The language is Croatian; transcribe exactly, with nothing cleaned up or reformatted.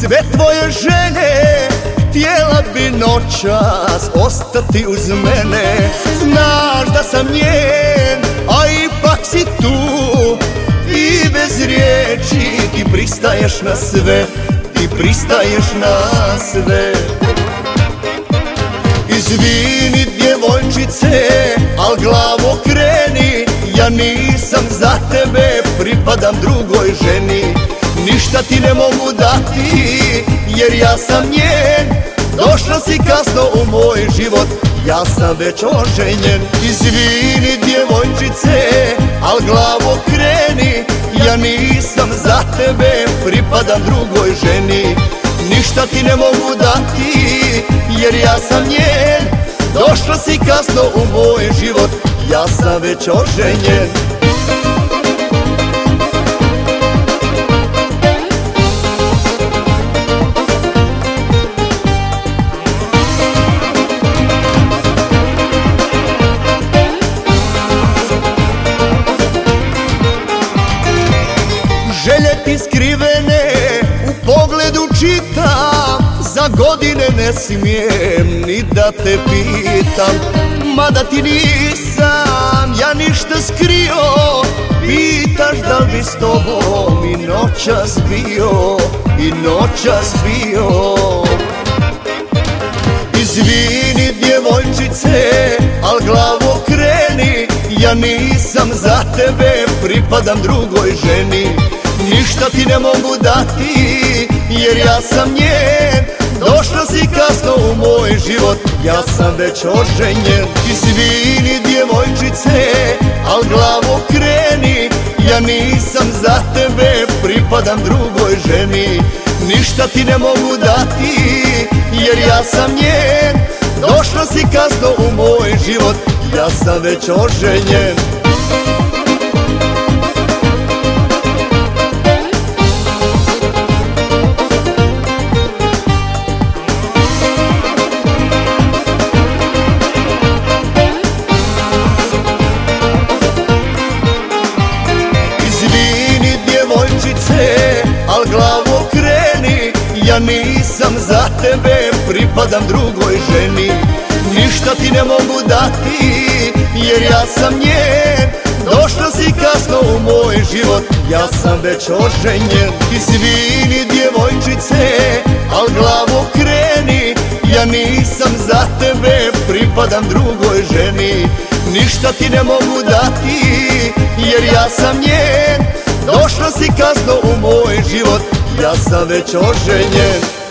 sve tvoje želje, htjela bi noćas ostati uz mene. Znaš da sam njen, a ipak si tu, i bez riječi ti pristaješ na sve, ti pristaješ na sve. Izvini djevojčice, al glavo kreni, ja nisam za tebe, pripadam drugoj ženi. Ništa ti ne mogu dati, jer ja sam njen, došla si kasno u moj život, ja sam već oženjen. Izvini djevojčice, al glavo kreni, ja nisam za tebe, pripadam drugoj ženi. Ništa ti ne mogu dati, jer ja sam njen, došla si kasno u moj život, ja sam već oženjen. Želje ti skrivene u pogledu čitam, za godine ne smijem ni da te pitam. Mada ti nisam ja ništa skrio, pitaš da li bi s tobom i noćas bio, i noćas bio. Izvini djevojčice, al glavo kreni, ja nisam za tebe, pripadam drugoj ženi. Ništa ti ne mogu dati, jer ja sam njen, došla si kasno u moj život, ja sam već oženjen. Izvini djevojčice, al glavo kreni, ja nisam za tebe, pripadam drugoj ženi. Ništa ti ne mogu dati, jer ja sam njen, došla si kasno u moj život, ja sam već oženjen. Al glavo kreni, ja nisam za tebe, pripadam drugoj ženi. Ništa ti ne mogu dati, jer ja sam njen, došla si kasno u moj život, ja sam već oženjen. Izvini djevojčice, al glavo kreni, ja nisam za tebe, pripadam drugoj ženi. Ništa ti ne mogu dati, jer ja sam njen, došla si kasno u moj život, ja sam već oženjen.